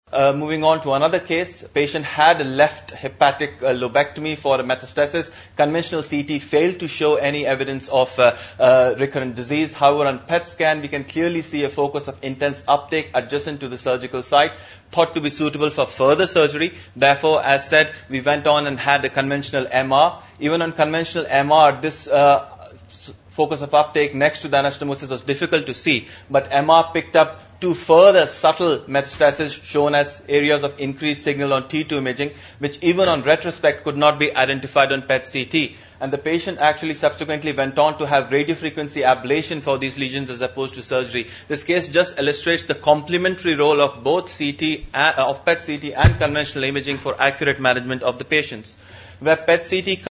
Moving on to another case, patient had a left hepatic lobectomy for a metastasis. Conventional CT failed to show any evidence of recurrent disease. However, on PET scan, we can clearly see a focus of intense uptake adjacent to the surgical site, thought to be suitable for further surgery. Therefore, as said, we went on and had a conventional MR. Even on conventional MR, this focus of uptake next to the anastomosis was difficult to see, but MR picked up two further subtle metastases shown as areas of increased signal on T2 imaging, which even on retrospect could not be identified on PET CT. And the patient actually subsequently went on to have radiofrequency ablation for these lesions as opposed to surgery. This case just illustrates the complementary role of both of PET CT and conventional imaging for accurate management of the patients. Where PET CT